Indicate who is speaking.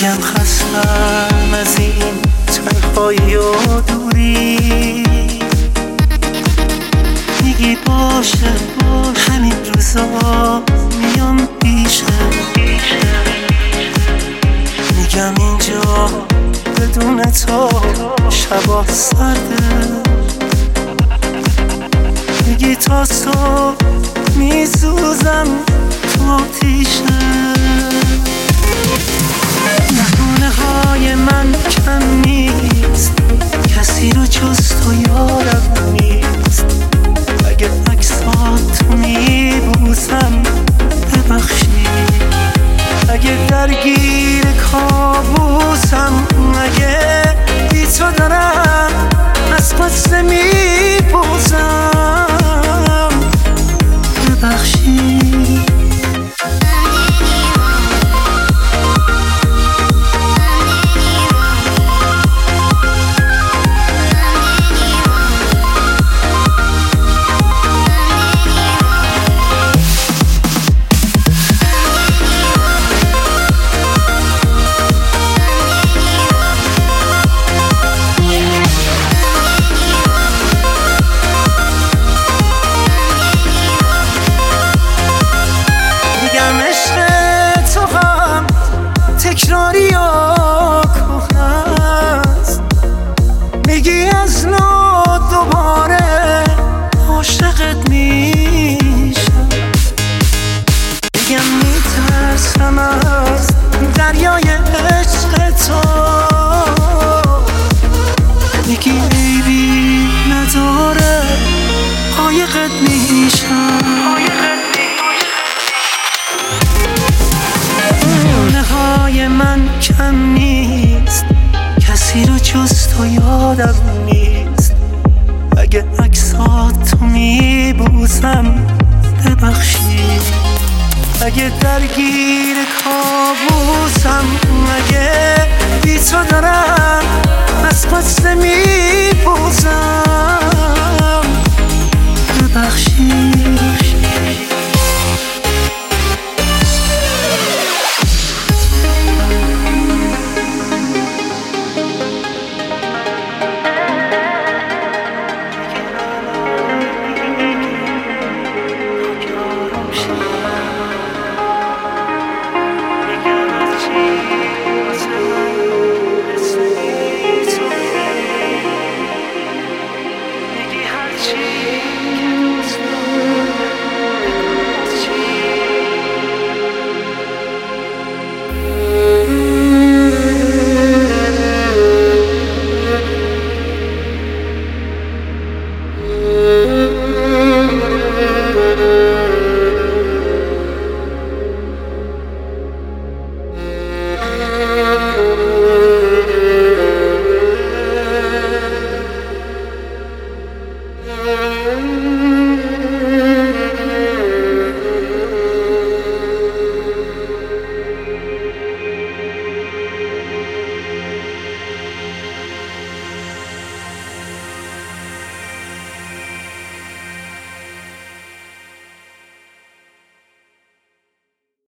Speaker 1: میگم خستم از این تنهایی و دوری. میگی باشه همین روزا میام پیشه. میگم اینجا بدون تو شبا سرده. میگی تا صبح میسوزم تو آتیشه. نهونه های من کم نیست، کسی رو جز تو یادم نیست. اگه عکساتو میبوسم ببخشی، اگه درگیر کابوسم، اگه بی تو دارم از قصه میپوزم ببخشی. تکراری و کهنه است، میگی از نو دوباره عاشقت میشم. میگم میترسم از دریای عشق تو، میگی عیبی نداره قایقت میشم. من کم نیست، کسی رو جز تو یادم نیست. اگه عکساتو میبوسم ببخشی، اگه درگیر کابوسم، اگه بی تو دارم از قصه میپوزم ببخشی.